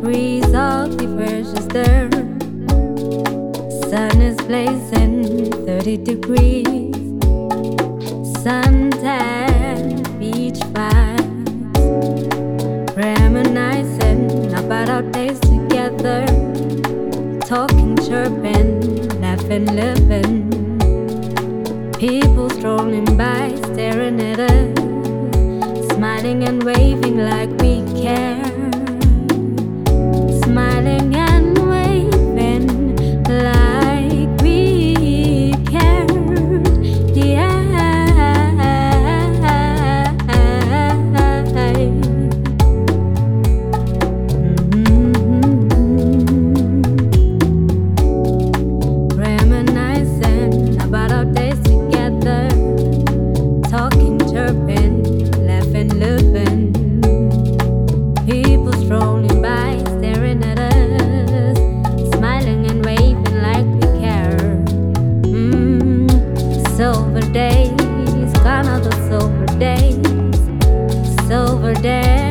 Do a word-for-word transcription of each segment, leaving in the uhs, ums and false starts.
degrees of the precious there. Sun is blazing, thirty degrees. Suntan beach vibes, reminiscing about our days together. Talking, chirping, laughing, living. People strolling by, staring at us, smiling and waving like we care. Smiling and waving like we care. Yeah. Mm-hmm. Reminiscing about our days together. Talking, chirping, laughing, living. People strolling by, staring at us, smiling and waving like we care. Mm, silver days, gone are the silver days, silver days,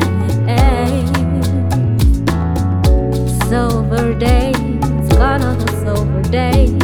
silver days, gone are the silver days.